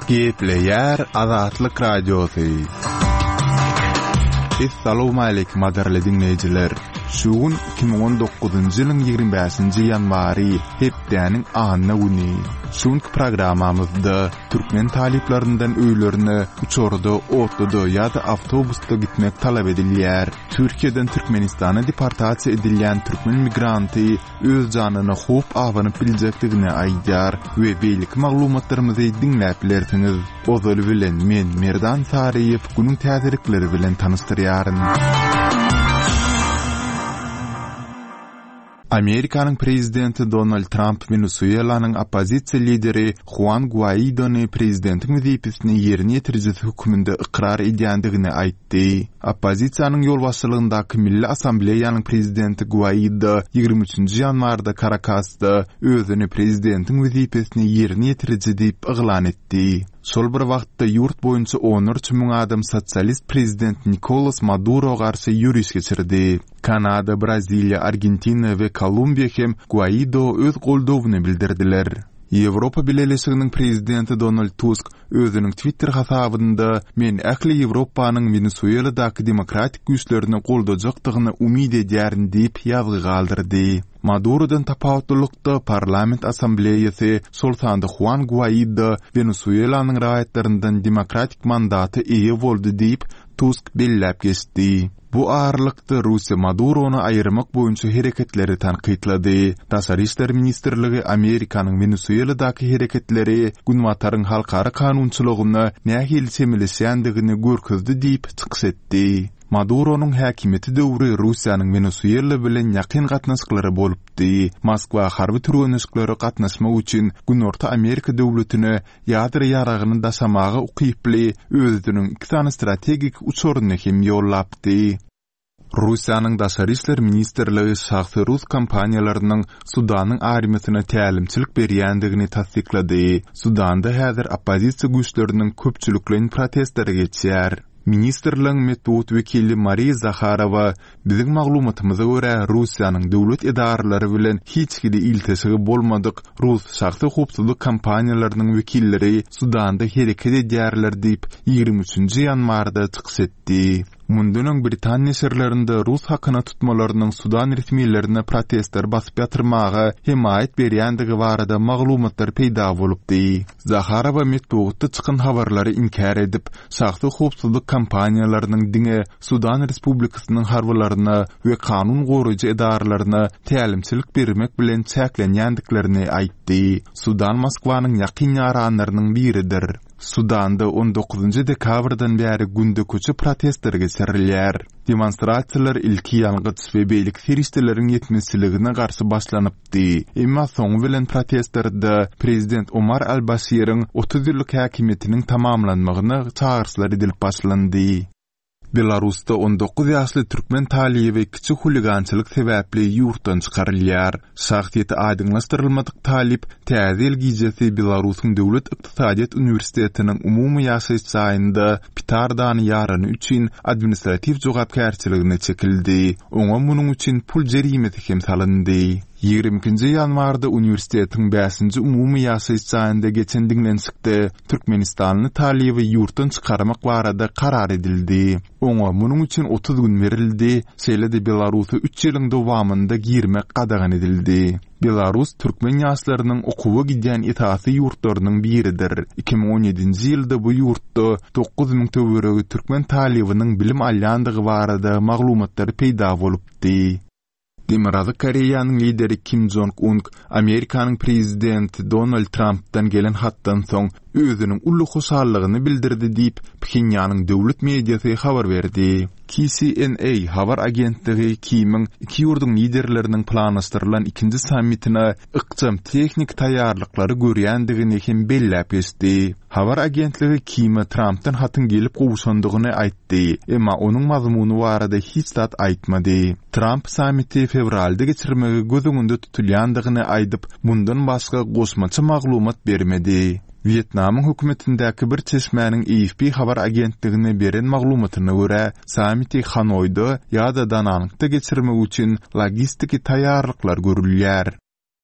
Gepleyer Azatlyk Radiosu. Assalamu alaykum madarly dinleyijiler. Şuun 2019-njy ýylyň 25-nji ýanwary hepdeniň anyna güni. Şuňky programamyzda türkmen taliplaryndan öýlerini uçorda, otluda ýa-da awtobusda gitmek talap edilýär. Türkiýeden Türkmenistana deportasiýa edilýän türkmen migranty öz janyny hop awanyp biljekdigini aýdýar we beýlik maglumatlarymyzy dinläp bilersiňiz. Ozal bilen men Merdan Sariýew günüň täzirikleri bilen tanystyrýaryn. Amerikanyň prezidenti Donald Trump Venezuelanyň opozisiýa lideri Juan Guaidony prezidentlik wezipesini ýerine ýetirjisi höküminde ikrar edýändigini aýtdy. Opozisiýanyň ýolbaşçylygyndaky Milli Assambleýanyň prezidenti Guaido 23-nji ýanwarda Caracasda özüni prezidentlik wezipesini ýerine ýetirjisi diýip iglan etdi. Şol bir wagtda ýurt boýunça 13 000 adam sosialist prezident Nicolas Maduro garşy ýürüş geçirdi. Kanada, Braziliýa, Argentina we Kolumbiýa hem Guaido öz goldawyny bildirdiler. Ýewropa Birleşiginiň prezidenti Donald Tusk özüniň Twitter hasabynda men ähli Ýewropanyň Venezueladaky demokratik güýçlerini goldajakdygyny umyd edýärin diýip ýazgy galdyrdy. Maduro'dan tapawutlukda Parlament Assambleýasy Sultanda Juan Guaido Venezuelanyň raýatlарyndan demokratik mandaty eýe boldy diýip Tusk belläp geçdi. Bu ağırlıkta Rusya Maduro'nu ayırmak boyunca hareketleri tanqidlady. Daşary işler ministrligi Amerikanyň Venezueladaky hareketleri günwatarın halkara kanunçylygyny nähil semilesýändigini görkezdi diýip çykyş etdi. Maduro'nun häkimeti döwri Russiýanyň Venezuela bilen ýakyn gatnaşyklary bolupdy. Moskwa harby türenişleri gatnaşmak üçin Günorta Amerika döwletini ýadyr ýaragyny daşamagy ukyply özüniň iki tane strategik uçuryny hem ýollapdy. Russiýanyň Daşary işler ministrligi şahsy Rus kompaniýalarynyň Sudanyň armiýasyna tälimçilik berýändigini tasdiklady. Sudanda häzir opozisiýa güýçleriniň köpçüliklerini protestleri geçýär. Ministerliň metbuat wekili Mariya Zakharova biziň maglumatymyza görä Russiýanyň döwlet edaralary bilen hiç kili iltisigi bolmadyk Rus şahsy hukukçylyk kompaniýalarynyň wekilleri Sudanda hereket edýärler diýip 23-nji ýanwarda çykyş etdi. Mundunyň Britaniýa şerlerinde Rus hakyna tutmalarynyň Sudan resmiýetlerine protestler basyp ýatyrmagy hem aýt berýändigi barada maglumatlar peýda bolupdy. Zakharova metbuatda çykan habarlary inkar edip, şahsy hukukçylyk kompaniýalarynyň diňe Sudan Respublikasynyň harbylaryna we kanun goruýjy edaralaryna tälimçilik bermek bilen çäklenýändiklerini aýtdy. Sudan Moskwanyň ýakyn ýaranlarynyň biridir. Sudanda 19-njy dekabrdan bäri günde köçü protestler geçirilýär. Demonstrasiýalar ilki ýalgyç we beýlik serişdeleriň ýetmezçiligine garşy başlanypdy. Emma soň bilen protestlarda prezident Omar al-Bashir'in 30 ýyllyk häkimetiniň tamamlanmagyny çağırşlar edilip başlandy. Belarusda 19 ýaşly türkmen talibi kiçik huligançylyk sebäpli ýurtdan çykarylýar. Şahsiýeti aýdyňlaşdyrylmadyk talip täze ilgijesi Belarusyň döwlet ykdysadyýat uniwersitetiniň umumy ýaşaýyş saýynda pitardany ýarany üçin administrativ jogapkärçiligine çekildi. Oňa munyň üçin pul jerimeti hem salyndy. 22-nji ýanwarda uniwersitetiň 5-nji umumy ýaşaýyş saýynda geçen dinlensikde Türkmenistanly talibi ýurtdan çykarmak barada karar edildi. Oňa munyň üçin 30 gün berildi. Şeýle-de Belarusy 3 ýylyň dowamynda girmek gadagan edildi. Belarus türkmen ýaşlarynyň okuwa gidýän etaty ýurtlarynyň biridir. 2017-nji ýylda bu ýurtda 9000 töweregi türkmen talibynyň bilim alýandygy barada maglumatlar peýda bolupdy. Demokratik Koreýanyň lideri Kim Jong-un Amerikanyň prezidenti Donald Trump'dan gelen hatdan soň özüniň ully hoşallygyny bildirdi diýip Pxenyanyň döwlet mediasy habar berdi. KCNA habar agentligi Kim'in iki ýurduň liderleriniň planlaşdyrylan ikinji sammitine ykjam teknik taýýarlyklary görýändigini hem belläp geçdi. Habar agentligi Kim'e Trump'dan hatyn gelip gowşandygyny aýtdy, emma onuň mazmuny barada hiç zat aýtmady. Trump sammiti fevralda geçirmegi gözüňünde tutulýandygyny aýdyp, bundan başga goşmaça maglumat bermedi. Vietnamyň hökümetindäki bir çeşmäniň AFP habar agentligine beren maglumatyna görä, sammiti Hanoyda ýa-da Dananykda geçirmek üçin logistiki taýýarlyklar görülýär.